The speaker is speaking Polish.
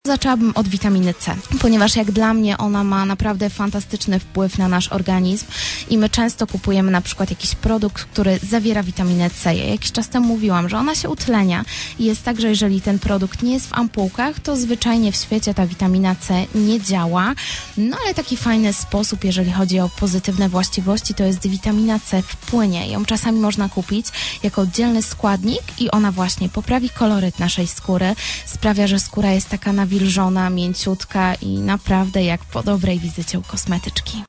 Zaczęłabym od witaminy C, ponieważ jak dla mnie ona ma naprawdę fantastyczny wpływ na nasz organizm i my często kupujemy na przykład jakiś produkt, który zawiera witaminę C. Ja jakiś czas temu mówiłam, że ona się utlenia i jest tak, że jeżeli ten produkt nie jest w ampułkach, to zwyczajnie w świecie ta witamina C nie działa. No ale taki fajny sposób, jeżeli chodzi o pozytywne właściwości, to jest witamina C w płynie. Ją czasami można kupić jako oddzielny składnik i ona właśnie poprawi koloryt naszej skóry, sprawia, że skóra jest taka nawilżona, mięciutka i naprawdę jak po dobrej wizycie u kosmetyczki.